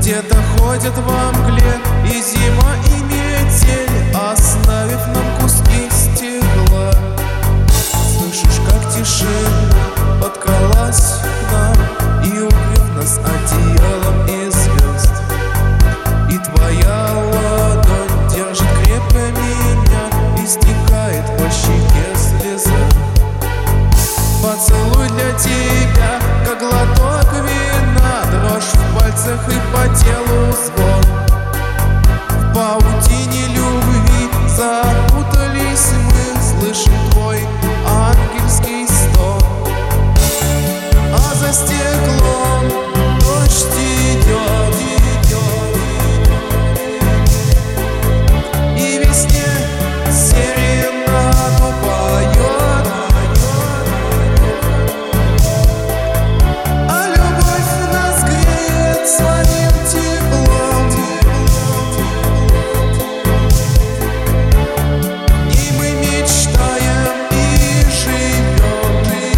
где-то ходят во мгле, и зима, и метель, оставив нам куски стекла. Слышишь, как тишина подкралась к нам и укрыв нас одеялом из звезд. И твоя ладонь держит крепко меня, и стекает по щеке слеза. Поцелуй для тебя, как глоток вина, дрожь в пальцах и по телу звон. В паутине любви запутались мы, слышим твой ангельский стон. А за стеклом дождь идет, и весне серенаду поет. А любовь нас греет своим теплом, и мы мечтаем и живем.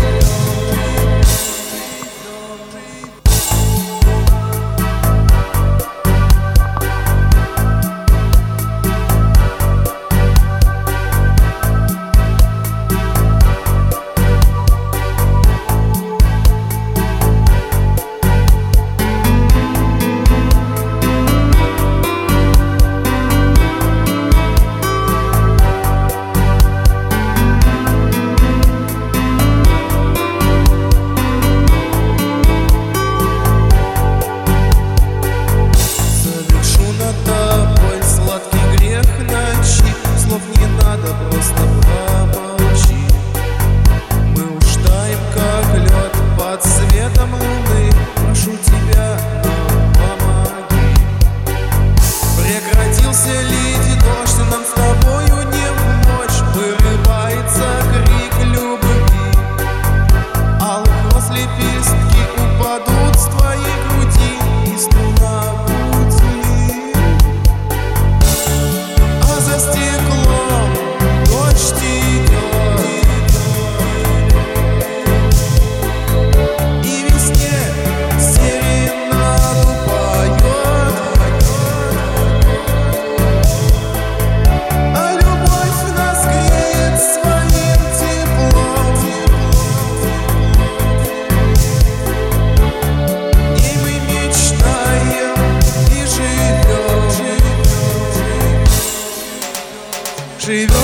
Слов не надо, просто помолчи. Мы уж таем, как лед под светом луны. Прошу тебя, нам помоги. Прекратился лить дождь, и нам с тобою не в ночь. Вырывается крик любви. Алых роз лепестки упадут с твоей груди, и струна пути. А за стеклом дождь идет, и весне серенаду поет. А любовь нас греет своим теплом, и мы мечтаем и живем.